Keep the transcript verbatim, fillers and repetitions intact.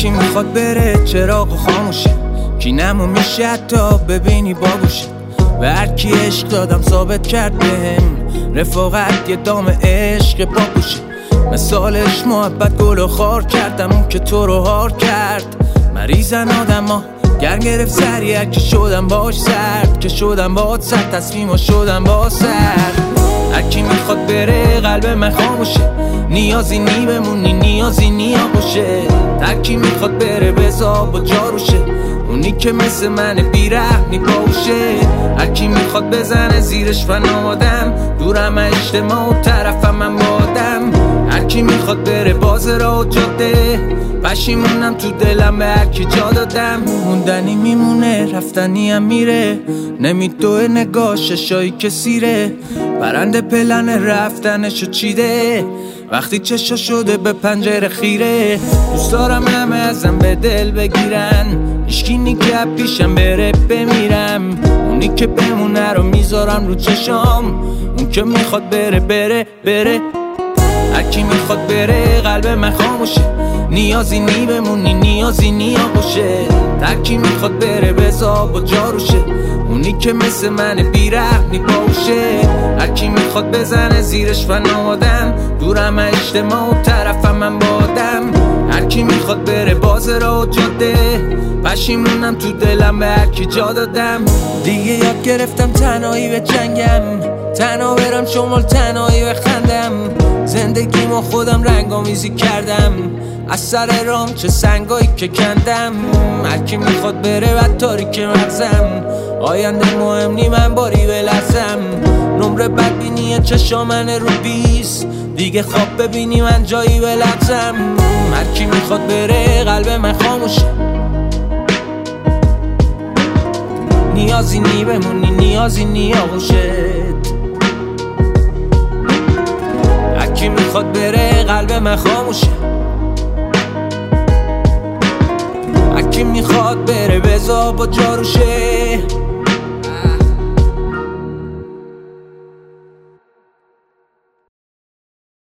هرکی میخواد بره چراغ خاموشه، کی نمو میشه حتی ببینی باگوشه. و هرکی عشق دادم ثابت کرد بهم رفاقت یه دام عشق باگوشه. مثالش محبت گل و خار کردم اون که تو رو هار کرد. مریضن آدم ها گرم گرفت سریع که شدم باش سرد، که شدم باش سرد تصمیم ها شدم با سرد. هرکی میخواد بره قلب من خاموشه، نیازی نی بمونی نیازی نیا باشه. هرکی میخواد بره بزا با جاروشه، اونی که مثل من بیرحمی باشه. هرکی میخواد بزنه زیرش فنامادم، دورم اجتماع و طرفم من بادم. هرکی میخواد بره باز را و جاده، پشیمونم تو دلم به هرکی جا دادم. موندنی میمونه رفتنی هم میره، نمیدوه نگاه ششایی که سیره. برنده پلن رفتنشو چیده وقتی چشا شده به پنجره خیره. دوست دارم همه ازم به دل بگیرن، هیچکی نیگه پیشم بره بمیرم. اونی که بمونه رو میذارم رو چشام، اون که میخواد بره بره بره. هرکی میخواد بره قلب من خاموشه، نیازی نی بمونی نیازی نیا باشه. هرکی میخواد بره بزا با جاروشه، اونی که مثل من بیرحمی باشه. هرکی میخواد بزنه زیرش فنامادم، دورم اجتماع و طرفم من بادم. هرکی میخواد بره باز را و جاده، پشیمونم تو دلم به هرکی جا دادم. دیگه یاد گرفتم تنهایی به جنگم، تنها برم شمال تنهایی بخندم. زندگیمو خودم رنگامیزی کردم، از سر رام چه سنگایی که کندم. هرکی میخواد بره و تاریک مغزم، آینده مهم نی من باری بلرزم. نمره بدبینی چشامن رو بیست، دیگه خواب ببینی من جایی بلرزم. هرکی میخواد بره قلب من خاموشه، نیازی نی بمونی نیازی نیا باشه. هرکی میخواد بره قلب من خاموشه، هرکی میخواد بره بزا با جاروشه.